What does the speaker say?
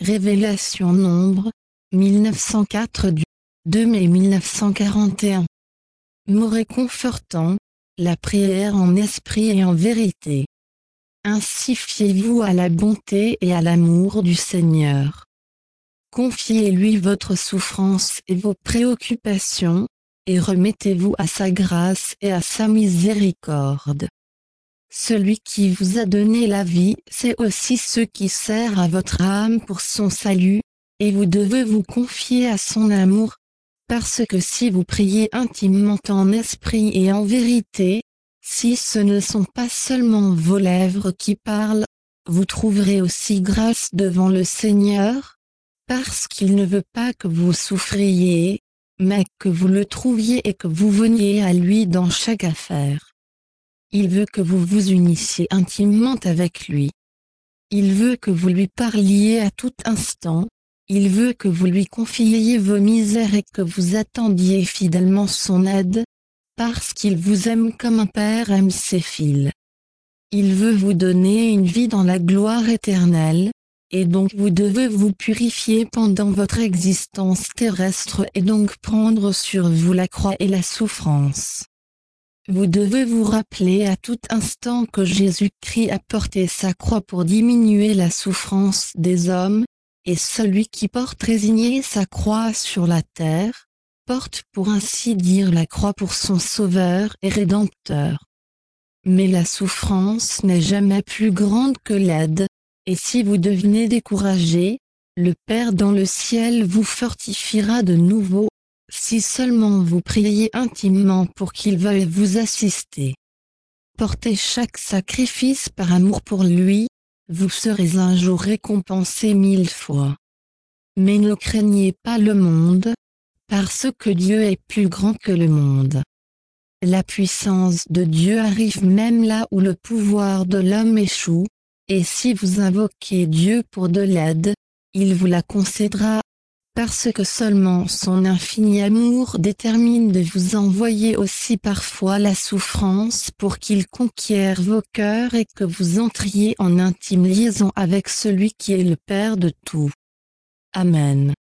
Révélation Nombre, 1904 du 2 mai 1941. Mot réconfortant, la prière en esprit et en vérité. Ainsi fiez-vous à la bonté et à l'amour du Seigneur. Confiez-lui votre souffrance et vos préoccupations, et remettez-vous à sa grâce et à sa miséricorde. Celui qui vous a donné la vie, c'est aussi ce qui sert à votre âme pour son salut, et vous devez vous confier à son amour, parce que si vous priez intimement en esprit et en vérité, si ce ne sont pas seulement vos lèvres qui parlent, vous trouverez aussi grâce devant le Seigneur, parce qu'il ne veut pas que vous souffriez, mais que vous le trouviez et que vous veniez à lui dans chaque affaire. Il veut que vous vous unissiez intimement avec lui. Il veut que vous lui parliez à tout instant. Il veut que vous lui confiiez vos misères et que vous attendiez fidèlement son aide, parce qu'il vous aime comme un père aime ses fils. Il veut vous donner une vie dans la gloire éternelle, et donc vous devez vous purifier pendant votre existence terrestre et donc prendre sur vous la croix et la souffrance. Vous devez vous rappeler à tout instant que Jésus-Christ a porté sa croix pour diminuer la souffrance des hommes, et celui qui porte résigné sa croix sur la terre, porte pour ainsi dire la croix pour son Sauveur et Rédempteur. Mais la souffrance n'est jamais plus grande que l'aide, et si vous devenez découragé, le Père dans le ciel vous fortifiera de nouveau, si seulement vous priez intimement pour qu'il veuille vous assister. Portez chaque sacrifice par amour pour lui, vous serez un jour récompensé 1000 fois. Mais ne craignez pas le monde, parce que Dieu est plus grand que le monde. La puissance de Dieu arrive même là où le pouvoir de l'homme échoue, et si vous invoquez Dieu pour de l'aide, il vous la concédera, parce que seulement son infini amour détermine de vous envoyer aussi parfois la souffrance pour qu'il conquiert vos cœurs et que vous entriez en intime liaison avec celui qui est le Père de tout. Amen.